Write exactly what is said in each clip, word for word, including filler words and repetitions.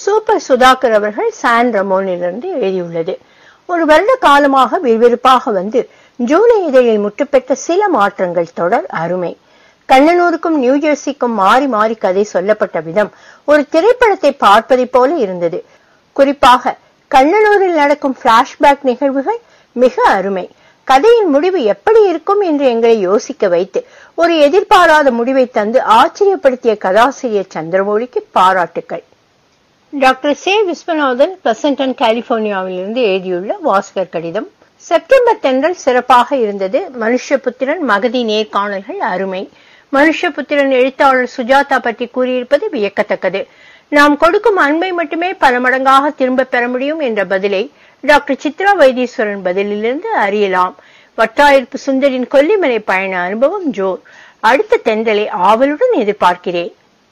Super Sudhakar அவர்கள் San ரமோனிலிருந்து எழுதியுள்ளது. ஒரு வருட காலமாக விறுவிறுப்பாக வந்து ஜூலை இதழில் முற்றுப்பெற்ற சில மாற்றங்கள் தொடர் அருமை. கண்ணனூருக்கும் நியூஜெர்சிக்கும் மாறி மாறி கதை சொல்லப்பட்ட விதம் ஒரு திரைப்படத்தை பார்ப்பதை போல இருந்தது. குறிப்பாக கண்ணனூரில் நடக்கும் பிளாஷ்பேக் நிகழ்வுகள் மிக அருமை. கதையின் முடிவு எப்படி இருக்கும் என்று எங்களை யோசிக்க வைத்து ஒரு எதிர்பாராத முடிவை தந்து ஆச்சரியப்படுத்திய கதாசிரியர் சந்திரமௌலிக்கு பாராட்டுக்கள். டாக்டர் சே விஸ்வநாதன் பிளசன்டன் கலிபோர்னியாவிலிருந்து எழுதியுள்ள வாசகர் கடிதம். செப்டம்பர் தென்றல் சிறப்பாக இருந்தது. மனுஷபுத்திரன் மகதி நேர்காணல்கள் அருமை. மனுஷபுத்திரன் எழுத்தாளர் சுஜாதா பற்றி கூறியிருப்பது வியக்கத்தக்கது. நாம் கொடுக்கும் அன்பை மட்டுமே பல மடங்காக திரும்ப பெற முடியும் என்ற பதிலை டாக்டர் சித்ரா வைத்தீஸ்வரன் பதிலிலிருந்து அறியலாம். வட்டாயிருப்பு சுந்தரின் கொல்லிமலை பயண அனுபவம் ஜோர். அடுத்த தென்றலை ஆவலுடன் எதிர்பார்க்கிறேன்.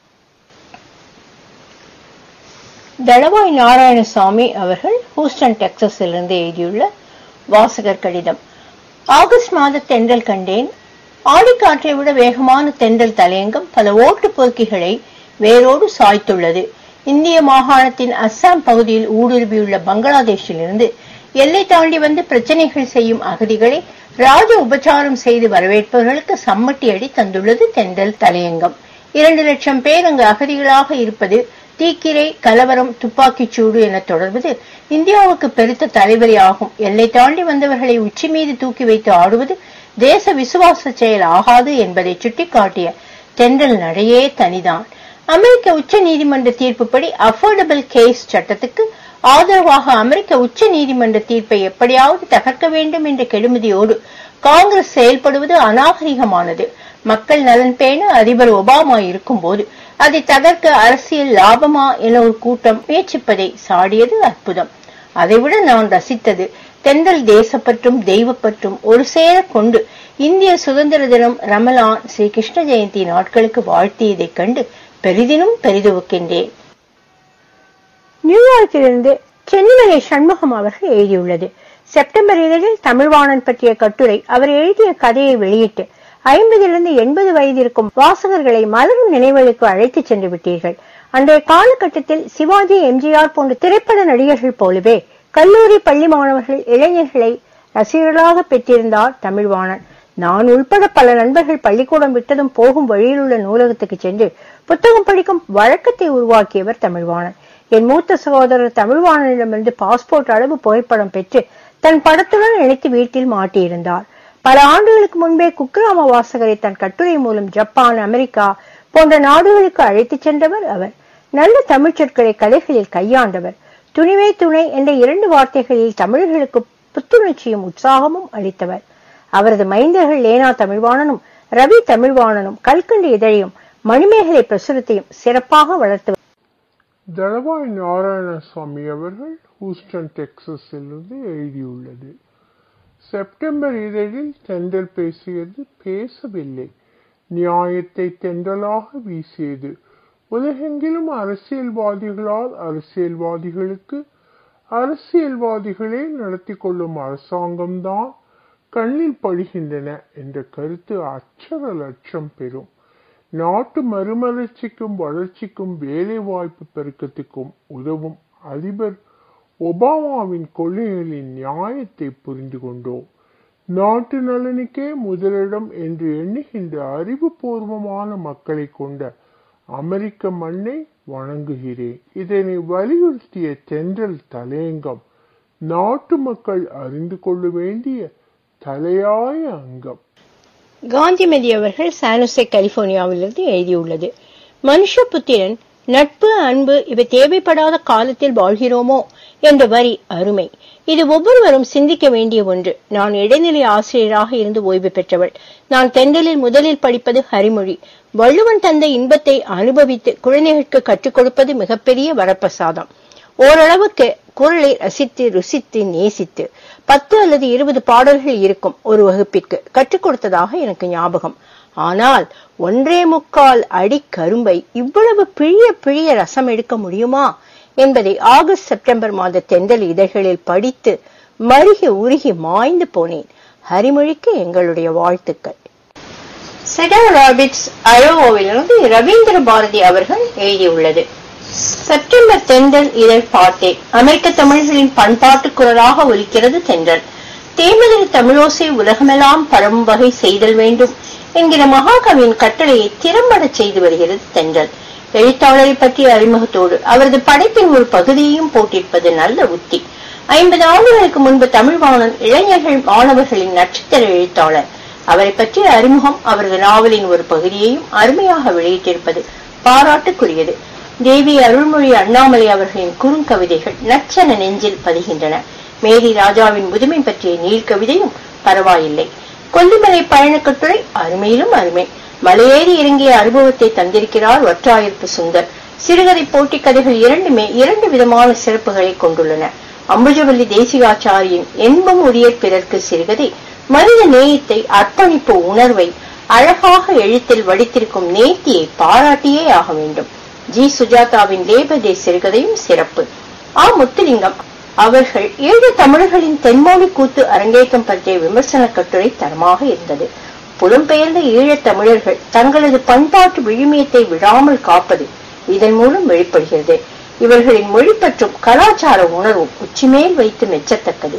தளவாய் நாராயணசாமி அவர்கள் ஹூஸ்டன் டெக்சாஸில் இருந்து எழுதியுள்ள வாசகர் கடிதம். ஆகஸ்ட் மாத தென்றல் கண்டேன். ஆடிக்காற்றை விட வேகமான தென்றல் தலையங்கம் பல ஓட்டு போக்கிகளை வேரோடு சாய்த்துள்ளது. இந்திய மாகாணத்தின் அஸ்ஸாம் பகுதியில் ஊடுருவியுள்ள பங்களாதேஷில் இருந்து எல்லை தாண்டி வந்து பிரச்சனைகள் செய்யும் அகதிகளை ராஜ உபச்சாரம் செய்து வரவேற்பவர்களுக்கு சம்மட்டி அடி தந்துள்ளது தென்றல் தலையங்கம். இரண்டு லட்சம் பேர் அங்கு அகதிகளாக இருப்பது, தீக்கிரை, கலவரம், துப்பாக்கிச் சூடு என தொடர்வது இந்தியாவுக்கு பெருத்த தலைவலி ஆகும். எல்லை தாண்டி வந்தவர்களை உச்சி மீது தூக்கி வைத்து ஆடுவது தேச விசுவாச செயல் ஆகாது என்பதை சுட்டிக்காட்டிய தென்றல் நடையே தனிதான். அமெரிக்க உச்ச நீதிமன்ற தீர்ப்புப்படி அஃபோர்டபிள் கேஸ் சட்டத்துக்கு ஆதரவாக அமெரிக்க உச்ச நீதிமன்ற தீர்ப்பை எப்படியாவது தகர்க்க வேண்டும் என்ற கெடுமதியோடு காங்கிரஸ் செயல்படுவது அநாகரிகமானது. மக்கள் நலன் பேண அதிபர் ஒபாமா இருக்கும் போது அதை தகர்க்க அரசியல் லாபமா என ஒரு கூட்டம் முயற்சிப்பதை சாடியது அற்புதம். அதைவிட நான் ரசித்தது தென்றல் தேசப்பற்றும் தெய்வப்பற்றும் ஒரு சேர கொண்டு இந்திய சுதந்திர தினம், ரமலான், ஸ்ரீ கிருஷ்ண ஜெயந்தி நாட்களுக்கு வாழ்த்தியதை கண்டு பெரிதினும் பெரிதுவுக்கின்றேன். நியூயார்க்கிலிருந்து சென்னிமலை சண்முகம் அவர்கள் எழுதியுள்ளது. செப்டம்பர் இதழில் தமிழ்வாணன் பற்றிய கட்டுரை அவர் எழுதிய கதையை வெளியிட்டு ஐம்பதிலிருந்து எண்பது வயது இருக்கும் வாசகர்களை மலரும் நினைவுகளுக்கு அழைத்து சென்று விட்டீர்கள். அன்றைய காலகட்டத்தில் சிவாஜி, எம்ஜிஆர் போன்ற திரைப்பட நடிகர்கள் போலவே கல்லூரி பள்ளி மாணவர்கள், இளைஞர்களை ரசிகர்களாக பெற்றிருந்தார் தமிழ்வாணன். நான் உள்பட பல நண்பர்கள் பள்ளிக்கூடம் விட்டதும் போகும் வழியில் உள்ள நூலகத்துக்கு சென்று புத்தகம் படிக்கும் வழக்கத்தை உருவாக்கியவர் தமிழ்வாணன். என் மூத்த சகோதரர் தமிழ்வாணனிடமிருந்து பாஸ்போர்ட் அளவு புகைப்படம் பெற்று தன் படத்துடன் இணைத்து வீட்டில் மாட்டியிருந்தார். பல ஆண்டுகளுக்கு முன்பே குக்கிராம வாசகரை தன் கட்டுரை மூலம் ஜப்பான், அமெரிக்கா போன்ற நாடுகளுக்கு அழைத்து சென்றவர் அவர். நல்ல தமிழ் சொற்களை கதைகளில் கையாண்டவர். துணிவே துணை என்ற இரண்டு வார்த்தைகளில் தமிழர்களுக்கு புத்துணர்ச்சியும் உற்சாகமும் அளித்தவர். அவரது மைந்தர்கள் லேனா தமிழ்வாணனும் ரவி தமிழ்வாணனும் கல்கண்டு இதழையும் மணிமேகலை பிரசுரத்தையும் சிறப்பாக வளர்த்தவர். தளவாய் நாராயணசாமி அவர்கள் ஹூஸ்டன் டெக்சாஸிலிருந்து எழுதியுள்ளது. செப்டம்பர் இதழில் தென்றல் பேசியது பேசவில்லை, நியாயத்தை தென்றலாக வீசியது. உலகெங்கிலும் அரசியல்வாதிகளால் அரசியல்வாதிகளுக்கு, அரசியல்வாதிகளே நடத்தி கொள்ளும் அரசாங்கம்தான் கண்ணில் படுகின்றன என்ற கருத்து அச்சர லட்சம் பெறும். நாட்டு மறுமலர்ச்சிக்கும் வளர்ச்சிக்கும் வேலை வாய்ப்பு பெருக்கத்துக்கும் உதவும் அதிபர் ஒபாமாவின் கொள்கைகளின் நியாயத்தை புரிந்து கொண்டோம். நாட்டு நலனுக்கே முதலிடம் என்று எண்ணுகின்ற அறிவுபூர்வமான மக்களை கொண்ட அமெரிக்க மண்ணை வணங்குகிறேன். இதனை வலியுறுத்திய தென்றல் தலையங்கம் நாட்டு மக்கள் அறிந்து கொள்ள வேண்டிய தலையாய அங்கம். காந்திமதி அவர்கள் சானுசே கலிபோர்னியாவிலிருந்து எழுதியுள்ளது. மனுஷபுத்திரன் நட்பு, அன்பு இவை தேவைப்படாத காலத்தில் வாழ்கிறோமோ என்ற வரி அருமை. இது ஒவ்வொருவரும் சிந்திக்க வேண்டிய ஒன்று. நான் இடைநிலை ஆசிரியராக இருந்து ஓய்வு பெற்றவள். நான் தென்றலில் முதலில் படிப்பது ஹரிமொழி. வள்ளுவன் தந்த இன்பத்தை அனுபவித்து குழந்தைகளுக்கு கற்றுக் கொடுப்பது மிகப்பெரிய வரப்பிரசாதம். ஓரளவுக்கு குரலை ரசித்து ருசித்து நேசித்து பத்து அல்லது இருபது பாடல்கள் இருக்கும் ஒரு வகுப்பிற்கு கற்றுக் கொடுத்ததாக எனக்கு ஞாபகம். ஆனால் ஒன்றே முக்கால் அடி கரும்பை இவ்வளவு பிழிய பிழிய ரசம் எடுக்க முடியுமா என்பதை ஆகஸ்ட் செப்டம்பர் மாத தென்றல் இதழ்களில் படித்து மருகி உருகி மாய்ந்து போனேன். ஹரிமொழிக்கு எங்களுடைய வாழ்த்துக்கள். செடா ராபிட்ஸ் அயோவாவிலிருந்து ரவீந்திர பாரதி அவர்கள் எழுதியுள்ளது. செப்டம்பர் தென்றல் இதழ் பாட்டே. அமெரிக்க தமிழர்களின் பண்பாட்டு குரலாக ஒலிக்கிறது தென்றல். தேமதில் தமிழோசை உலகமெல்லாம் பரவும் வகை செய்தல் வேண்டும் என்கிற மகாகவியின் கட்டளையை திறம்பட செய்து வருகிறது தென்றல். எழுத்தாளரை பற்றிய அறிமுகத்தோடு அவரது படைப்பின் ஒரு பகுதியையும் போட்டிருப்பது நல்ல உத்தி. ஐம்பது ஆண்டுகளுக்கு முன்பு தமிழ்வாணன் இளைஞர்கள் மாணவர்களின் நட்சத்திர எழுத்தாளர். அவரை பற்றிய அறிமுகம் அவரது நாவலின் ஒரு பகுதியையும் அருமையாக வெளியிட்டிருப்பது பாராட்டுக்குரியது. தேவி அருள்மொழி அண்ணாமலை அவர்களின் குறுங்கவிதைகள் நச்சன நெஞ்சில் பதிகின்றன. மேரி ராஜாவின் முதுமை பற்றிய நீர்க்கவிதையும் பரவாயில்லை. கொல்லிமலை பயணக்கட்டுரை அருமையிலும் அருமை. மலையேறி இறங்கிய அனுபவத்தை தந்திருக்கிறார் வற்றாயிருப்பு சுந்தர். சிறுகதை போட்டி கதைகள் இரண்டுமே இரண்டு விதமான சிறப்புகளை கொண்டுள்ளன. அம்புஜவல்லி தேசிகாச்சாரியின் என்பம் உரிய பிறர்க்கு சிறுகதை மனித நேயத்தை, அர்ப்பணிப்பு உணர்வை அழகாக எழுத்தில் வடித்திருக்கும் நேர்த்தியை பாராட்டியே ஆக வேண்டும். ஜி சுஜாதாவின் லேபதே சிறுகதையும் சிறப்பு. ஆ முத்துலிங்கம் அவர்கள் ஏழு தமிழர்களின் தென்மொழி கூத்து அரங்கேற்றம் பற்றிய விமர்சன கட்டுரை தரமாக இருந்தது. புலம்பெயர்ந்த ஈழத் தமிழர்கள் தங்களது பண்பாட்டு விழுமியத்தை விடாமல் காப்பது இதன் மூலம் வெளிப்படுகிறது. இவர்களின் மொழி பற்றும் கலாச்சார உணர்வும் உச்சிமேல் வைத்து மெச்சத்தக்கது.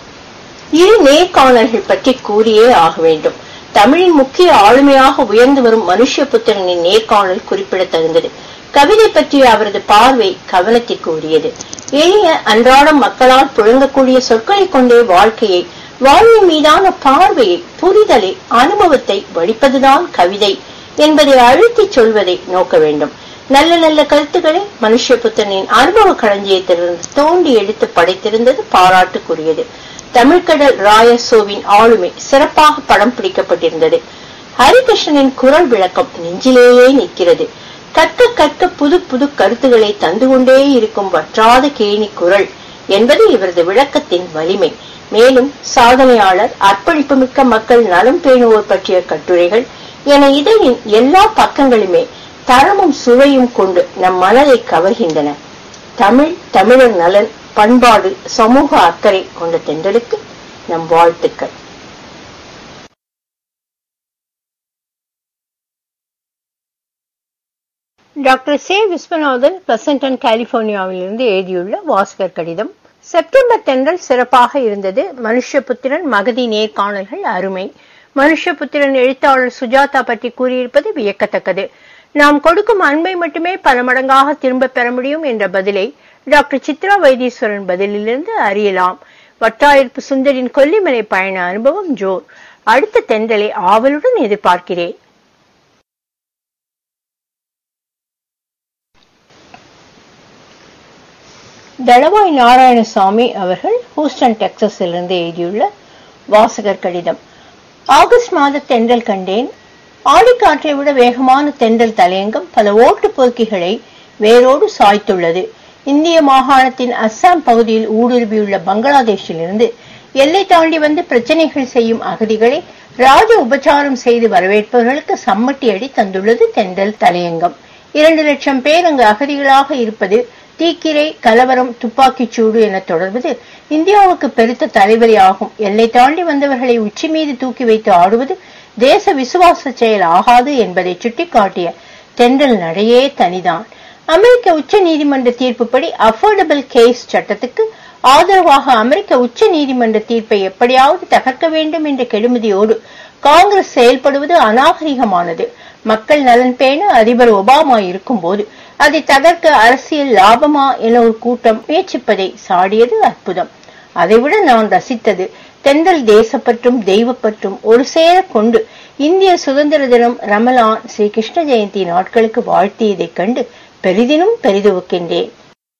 இரு நேர்காணல்கள் பற்றி கூறியே ஆக வேண்டும். தமிழின் முக்கிய ஆளுமையாக உயர்ந்து வரும் மனுஷ்யபுத்திரனின் நேர்காணல் குறிப்பிடத்தகுந்தது. கவிதை பற்றிய அவரது பார்வை கவனத்திற்கு உரியது. எளிய அன்றாடம் மக்களால் புழங்கக்கூடிய சொற்களை கொண்டே வாழ்க்கையை, வாழ்வின் மீதான பார்வையை, புரிதலை, அனுபவத்தை வடிப்பதுதான் கவிதை என்பதை அழுத்தி சொல்வதை நோக்க வேண்டும். நல்ல நல்ல கருத்துக்களை மனுஷ்யபுத்திரனின் அனுபவ களஞ்சியத்திலிருந்து தோண்டி எடுத்து படைத்திருந்தது பாராட்டுக்குரியது. தமிழ்கடல் ராயசோவின் ஆளுமை சிறப்பாக படம் பிடிக்கப்பட்டிருந்தது. ஹரிகிருஷ்ணனின் குரல் விளக்கம் நெஞ்சிலேயே நிற்கிறது. கற்க கற்க புது புது கருத்துக்களை தந்து கொண்டே இருக்கும் வற்றாத கேணி குரல் என்பது இவரது விளக்கத்தின் வலிமை. மேலும் சாதனையாளர், அர்ப்பணிப்பு மிக்க மக்கள் நலம் பேணுவோர் பற்றிய கட்டுரைகள் என இதழின் எல்லா பக்கங்களுமே தரமும் சுவையும் கொண்டு நம் மனதை கவர்கின்றன. தமிழ், தமிழர் நலன், பண்பாடு, சமூக அக்கறை கொண்ட தென்றலுக்கு நம் வாழ்த்துக்கள். டாக்டர் சே விஸ்வநாதன் பிளசன்டன் கலிபோர்னியாவிலிருந்து எழுதியுள்ள வாசகர் கடிதம். செப்டம்பர் தென்றல் சிறப்பாக இருந்தது. மனுஷ்யபுத்திரன் மகதி நேர்காணல்கள் அருமை. மனுஷ்யபுத்திரன் எழுத்தாளர் சுஜாதா பற்றி கூறியிருப்பது வியக்கத்தக்கது. நாம் கொடுக்கும் அன்பை மட்டுமே பல மடங்காக திரும்ப பெற முடியும் என்ற பதிலை டாக்டர் சித்ரா வைத்தீஸ்வரன் பதிலிலிருந்து அறியலாம். வற்றாயிருப்பு சுந்தரின் கொல்லிமலை பயண அனுபவம் ஜோர். அடுத்த தென்றலை ஆவலுடன் எதிர்பார்க்கிறேன். தளவாய் நாராயணசாமி அவர்கள் ஹூஸ்டன் டெக்சஸில் இருந்து எழுதியுள்ள வாசகர் கடிதம். ஆகஸ்ட் மாத தென்றல் கண்டேன். ஆடிக்காற்றை விட வேகமான தென்றல் தலையங்கம் பல ஓட்டு போக்கிகளை வேரோடு சாய்த்துள்ளது. இந்திய மாகாணத்தின் அஸ்ஸாம் பகுதியில் ஊடுருவியுள்ள பங்களாதேஷில் இருந்து எல்லை தாண்டி வந்து பிரச்சனைகள் செய்யும் அகதிகளை ராஜ உபச்சாரம் செய்து வரவேற்பவர்களுக்கு சம்மட்டி அடி தந்துள்ளது தென்றல் தலையங்கம். இரண்டு லட்சம் பேர் அங்கு அகதிகளாக இருப்பது, தீக்கிரை, கலவரம், துப்பாக்கிச் சூடு என தொடர்வது இந்தியாவுக்கு பெருத்த தலைவலி ஆகும். எல்லை தாண்டி வந்தவர்களை உச்சி மீது தூக்கி வைத்து ஆடுவது தேச விசுவாச செயல் ஆகாது என்பதை சுட்டிக்காட்டிய தென்றல் நடையே தனிதான். அமெரிக்க உச்ச நீதிமன்ற தீர்ப்புப்படி அஃபோர்டபிள் கேஸ் சட்டத்துக்கு ஆதரவாக அமெரிக்க உச்ச நீதிமன்ற தீர்ப்பை எப்படியாவது தகர்க்க வேண்டும் என்ற கெடுமதியோடு காங்கிரஸ் செயல்படுவது அநாகரிகமானது. மக்கள் நலன் பேண அதிபர் ஒபாமா இருக்கும் போது அதை தகர்க்க அரசியல் லாபமா என ஒரு கூட்டம் முயற்சிப்பதை சாடியது அற்புதம். அதைவிட நான் ரசித்தது தென்றல் தேசப்பற்றும் தெய்வப்பற்றும் ஒரு சேர கொண்டு இந்திய சுதந்திர தினம், ரமலான், ஸ்ரீ கிருஷ்ண ஜெயந்தி நாட்களுக்கு வாழ்த்தியதைக் கண்டு பெரிதினும் பெரிதுவுக்கின்றேன்.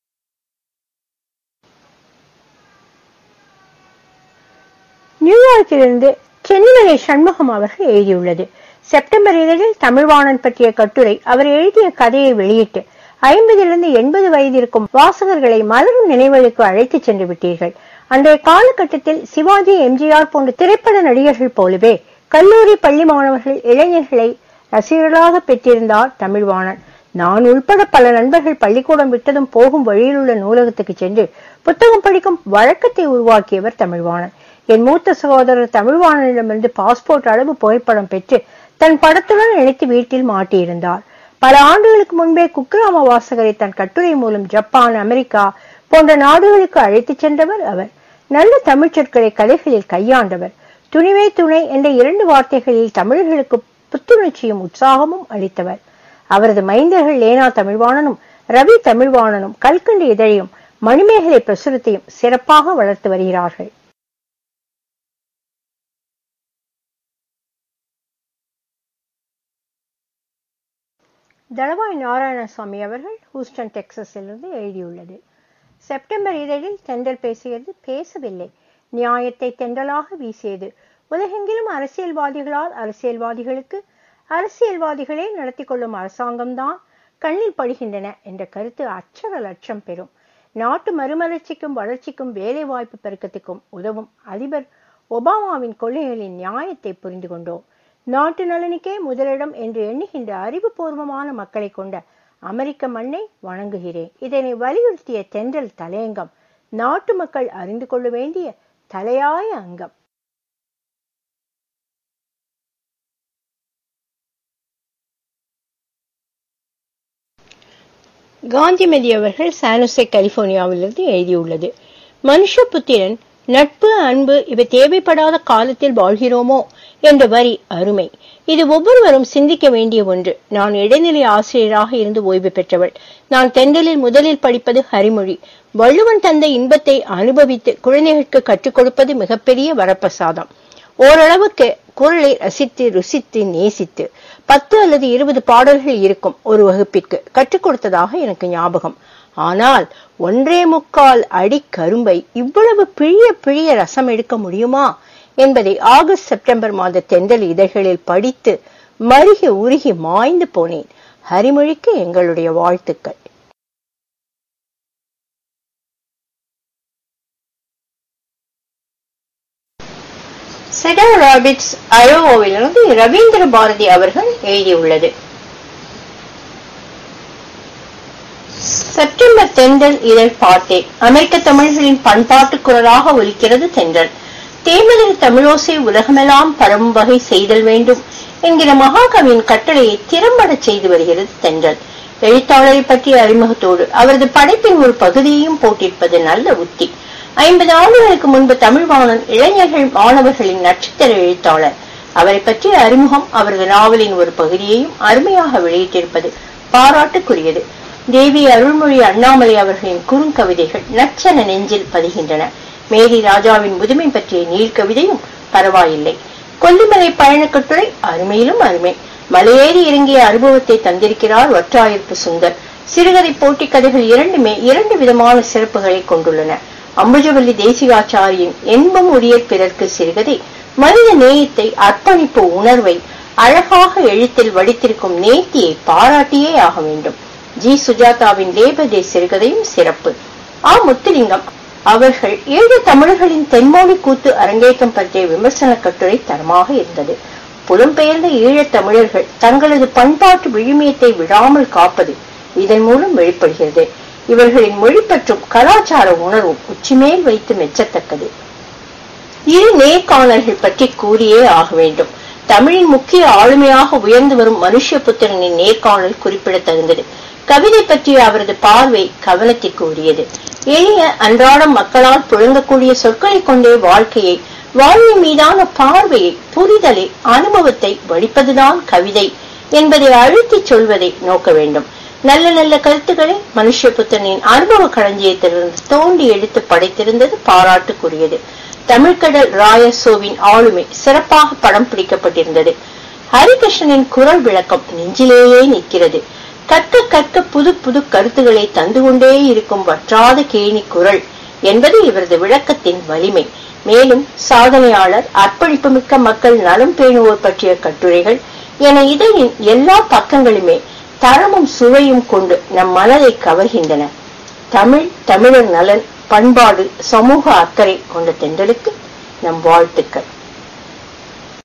நியூயார்க்கிலிருந்து சென்னிமலை சண்முகம் அவர்கள் எழுதியுள்ளது. செப்டம்பர் இதழில் தமிழ்வாணன் பற்றிய கட்டுரை அவர் எழுதிய கதையை வெளியிட்டு ஐம்பதிலிருந்து எண்பது வயது இருக்கும் வாசகர்களை மலரும் நினைவுகளுக்கு அழைத்து சென்று விட்டீர்கள். அன்றைய காலகட்டத்தில் சிவாஜி, எம்ஜிஆர் போன்ற திரைப்பட நடிகர்கள் போலவே கல்லூரி, பள்ளி மாணவர்கள், இளைஞர்களை ரசிகர்களாக பெற்றிருந்தார் தமிழ்வாணன். நான் உள்பட பல நண்பர்கள் பள்ளிக்கூடம் விட்டதும் போகும் வழியில் உள்ள நூலகத்துக்கு சென்று புத்தகம் படிக்கும் வழக்கத்தை உருவாக்கியவர் தமிழ்வாணன். என் மூத்த சகோதரர் தமிழ்வாணனிடமிருந்து பாஸ்போர்ட் அளவு புகைப்படம் பெற்று தன் படத்துடன் இணைத்து வீட்டில் மாட்டியிருந்தார். பல ஆண்டுகளுக்கு முன்பே குக்கிராம வாசகரை தன் கட்டுரை மூலம் ஜப்பான், அமெரிக்கா போன்ற நாடுகளுக்கு அழைத்துச் சென்றவர் அவர். நல்ல தமிழ் சொற்களை கதைகளில் கையாண்டவர். துணிவே துணை என்ற இரண்டு வார்த்தைகளில் தமிழர்களுக்கு புத்துணர்ச்சியும் உற்சாகமும் அளித்தவர். அவரது மைந்தர்கள் லேனா தமிழ்வாணனும் ரவி தமிழ்வாணனும் கல்கண்டு இதழையும் மணிமேகலை பிரசுரத்தையும் சிறப்பாக வளர்த்து வருகிறார்கள். தளவாய் நாராயணசாமி அவர்கள் ஹூஸ்டன் டெக்சஸிலிருந்து எழுதியுள்ளது. செப்டம்பர் இதழில் தென்றல் பேசியது பேசவில்லை. நியாயத்தை தென்றலாக வீசியது. உலகெங்கிலும் அரசியல்வாதிகளால் அரசியல்வாதிகளுக்கு அரசியல்வாதிகளே நடத்தி கொள்ளும் அரசாங்கம்தான் கண்ணில் படுகின்றன என்ற கருத்து அச்சர லட்சம் பெறும். நாட்டு மறுமலர்ச்சிக்கும் வளர்ச்சிக்கும் வேலை வாய்ப்பு பெருக்கத்துக்கும் உதவும் அதிபர் ஒபாமாவின் கொள்கைகளின் நியாயத்தை புரிந்து கொண்டோம். நாட்டு நலனுக்கே முதலிடம் என்று எண்ணுகின்ற அறிவுபூர்வமான மக்களை கொண்ட அமெரிக்க மண்ணை வணங்குகிறேன். இதனை வலியுறுத்திய தென்றல் தலையங்கம் நாட்டு மக்கள் அறிந்து கொள்ள வேண்டிய தலையாய அங்கம். காந்திமதி அவர்கள் சானுசே கலிபோர்னியாவிலிருந்து எழுதியுள்ளது. மனுஷபுத்திரன் நட்பு, அன்பு இவை தேவைப்படாத காலத்தில் வாழ்கிறோமோ என்ற வரி அருமை. இது ஒவ்வொருவரும் சிந்திக்க வேண்டிய ஒன்று. நான் இடைநிலை ஆசிரியராக இருந்து ஓய்வு பெற்றவள். நான் தென்றலில் முதலில் படிப்பது ஹரிமொழி. வள்ளுவன் தந்த இன்பத்தை அனுபவித்து குழந்தைகளுக்கு கற்றுக் கொடுப்பது மிகப்பெரிய வரப்பிரசாதம். ஓரளவுக்கு குரலை ரசித்து ருசித்து நேசித்து பத்து அல்லது இருபது பாடல்கள் இருக்கும் ஒரு வகுப்பிற்கு கற்றுக் கொடுத்ததாக எனக்கு ஞாபகம். ஆனால் ஒன்றே முக்கால் அடி கரும்பை இவ்வளவு பிழிய பிழிய ரசம் எடுக்க முடியுமா என்பதை ஆகஸ்ட் செப்டம்பர் மாத தென்றல் இதழ்களில் படித்து மருகி உருகி மாய்ந்து போனேன். ஹரிமொழிக்கு எங்களுடைய வாழ்த்துக்கள். செடர் ராபிட்ஸ் அயோவாவிலிருந்து ரவீந்திர பாரதி அவர்கள் எழுதியுள்ளது. செப்டம்பர் தென்றல் இதழ் பார்த்தேன். அமெரிக்க தமிழர்களின் பண்பாட்டு குரலாக ஒலிக்கிறது தென்றல். தேமதில் தமிழோசை உலகமெல்லாம் பரவும் வகை செய்தல் வேண்டும் என்கிற மகாகவியின் கட்டளையை திறம்பட செய்து வருகிறது தென்றல். எழுத்தாளரை பற்றிய அறிமுகத்தோடு அவரது படைப்பின் ஒரு பகுதியையும் போட்டிருப்பது நல்ல உத்தி. ஐம்பது ஆண்டுகளுக்கு முன்பு தமிழ்வாணன் இளைஞர்கள் மாணவர்களின் நட்சத்திர எழுத்தாளர். அவரை பற்றிய அறிமுகம் அவரது நாவலின் ஒரு பகுதியையும் அருமையாக வெளியிட்டிருப்பது பாராட்டுக்குரியது. தேவி அருள்மொழி அண்ணாமலை அவர்களின் குறுங்கவிதைகள் நச்சன நெஞ்சில் பதிகின்றன. மேரி ராஜாவின் முதுமை பற்றிய நீள்கவிதையும் பரவாயில்லை. கொல்லிமலை பயணக்கட்டுரை அருமையிலும் அருமை. மலையேறி இறங்கிய அனுபவத்தை தந்திருக்கிறார் வற்றாயிருப்பு சுந்தர். சிறுகதை போட்டி கதைகள் இரண்டுமே இரண்டு விதமான சிறப்புகளை கொண்டுள்ளன. அம்புஜவல்லி தேசிகாச்சாரியின் என்பம் உரிய பிறர்க்கு சிறுகதை மனித நேயத்தை, அர்ப்பணிப்பு உணர்வை அழகாக எழுத்தில் வடித்திருக்கும் நேர்த்தியை பாராட்டியே ஆக வேண்டும். ஜி சுஜாதாவின் லேபதே சிறுகதையும் சிறப்பு. ஆ முத்துலிங்கம் அவர்கள் ஏழு தமிழர்களின் தென்மொழி கூத்து அரங்கேற்றம் பற்றிய விமர்சன கட்டுரை தரமாக இருந்தது. புலம்பெயர்ந்த ஈழத் தமிழர்கள் தங்களது பண்பாட்டு விழுமியத்தை விடாமல் காப்பது இதன் மூலம் வெளிப்படுகிறது. இவர்களின் மொழி பற்றும் கலாச்சார உணர்வும் உச்சிமேல் வைத்து மெச்சத்தக்கது. இரு நேர்காணல்கள் பற்றி கூறியே ஆக வேண்டும். தமிழின் முக்கிய ஆளுமையாக உயர்ந்து வரும் மனுஷபுத்திரனின் நேர்காணல் குறிப்பிடத்தகுந்தது. கவிதை பற்றிய அவரது பார்வை கவனத்திற்கு உரியது. எளிய அன்றாடம் மக்களால் புழங்கக்கூடிய சொற்களை கொண்டே வாழ்க்கையை, வாழ்வை மீதான பார்வையை, புரிதலை, அனுபவத்தை வடிப்பதுதான் கவிதை என்பதை அழுத்திச் சொல்வதை நோக்க வேண்டும். நல்ல நல்ல கருத்துக்களை மனுஷபுத்திரனின் அனுபவ களஞ்சியத்திலிருந்து தோண்டி எடுத்து படைத்திருந்தது பாராட்டுக்குரியது. தமிழ்கடல் ராயசோவின் ஆளுமை சிறப்பாக படம் பிடிக்கப்பட்டிருந்தது. ஹரிகிருஷ்ணனின் குரல் விளக்கம் நெஞ்சிலேயே நிற்கிறது. கற்க கற்க புது புது கருத்துக்களை தந்து கொண்டே இருக்கும் வற்றாத கேணி குரல் என்பது இவரது விளக்கத்தின் வலிமை. மேலும் சாதனையாளர், அர்ப்பணிப்பு மிக்க மக்கள் நலம் பேணுவோர் பற்றிய கட்டுரைகள் என இதழின் எல்லா பக்கங்களுமே தரமும் சுவையும் கொண்டு நம் மனதை கவர்கின்றன. தமிழ், தமிழர் நலன், பண்பாடு, சமூக அக்கறை கொண்ட தென்றலுக்கு நம் வாழ்த்துக்கள்.